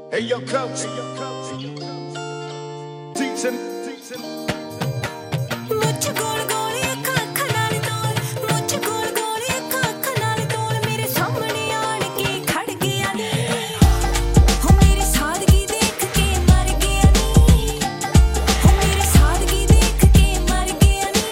Hey yo, coach. Teach him. मुझ गोल गोल अखां अखां नाल तोल मुझ गोल गोल अखां अखां नाल तोल मेरे सामने आण के खड़ गया नी हो मेरी सादगी देख के मर गया नी हो मेरी सादगी देख के मर गया नी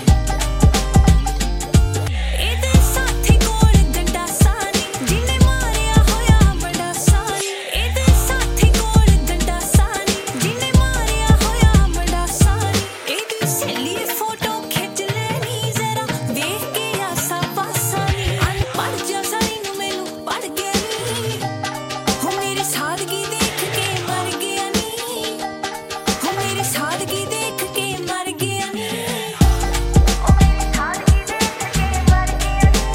एदे साथी कोल गंडा सानी जिन्ने मारिया होया बड़ा सानी एदे साथी कोल गंडा सानी जिन्ने मारिया होया बड़ा सानी एदी सहेली फोटो खिंच लेनी जरा देख के आसा पासा नी अनपढ़ जा सारी नू मैनू पढ़ गया नी हो मेरी सादगी देख के मर गया नी हो मेरी सादगी देख के मर गया नी हो मेरी सादगी देख के मर गया नी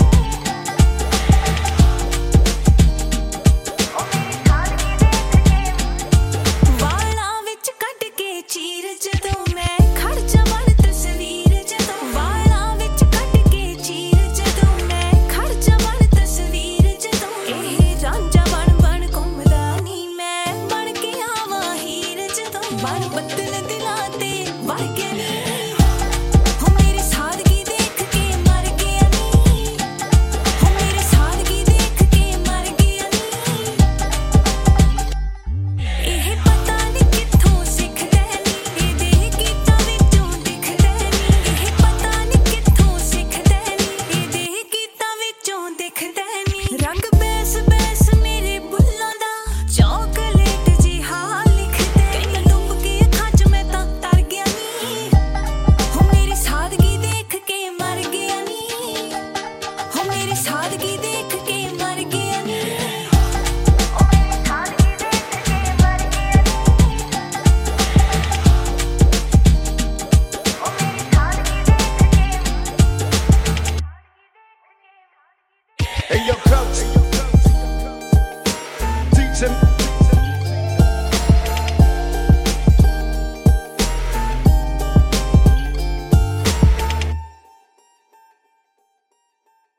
हो मेरी सादगी देख के वाला विच कट के चीर जदों मैं खड़ जावां तस्वीर जदों वाला विच कट के चीर जदों मैं खड़ जावां तस्वीर जदों एह रांझा बन घुमदा नी मैं बन के आवां हीर जदों बन बदल दिलां ते वड़ गया नी हो मेरी सादगी देख के मर गया नी हो मेरी सादगी देख के मर गया नी ਇਹ ਪਤਾ ਨੀ ਕਿੱਥੋਂ ਸਿੱਖਦਾ ਨੀ ਇਹਦੇ ਗੀਤਾਂ ਵਿੱਚੋਂ ਦਿਖਦਾ ਨੀ ਇਹ ਪਤਾ ਨੀ ਕਿੱਥੋਂ ਸਿੱਖਦਾ ਨੀ ਇਹਦੇ ਗੀਤਾਂ ਵਿੱਚੋਂ ਦਿਖਦਾ ਨੀ ਰੰਗ ਬੈਸ ਬੈਸ ਮੇਰੇ ਬੁੱਲਾਂ ਦਾ ਚੌਕਲੇਟ ਜਿਹਾ ਲਿਖਦਾ ਕਹਿੰਦਾ ਡੁੱਬ ਕੇ ਅੱਖਾਂ 'ਚ ਮੈਂ ਤਾਂ ਤਰ ਗਿਆ ਨੀ ਹੋ ਮੇਰੀ ਸਾਦਗੀ ਦੇਖ ਕੇ ਮਰ ਗਿਆ ਨੀ ਹੋ ਮੇਰੀ ਸਾਦਗੀ ਦੇਖ ਕੇ ਮਰ ਗਿਆ ਨੀ ਹੋ ਮੇਰੀ ਸਾਦਗੀ ਦੇਖ ਕੇ ਮਰ ਗਿਆ ਨੀ ਹੋ ਮੇਰੀ ਸਾਦਗੀ ਦੇਖ ਕੇ Hey yo, coach. Teach him.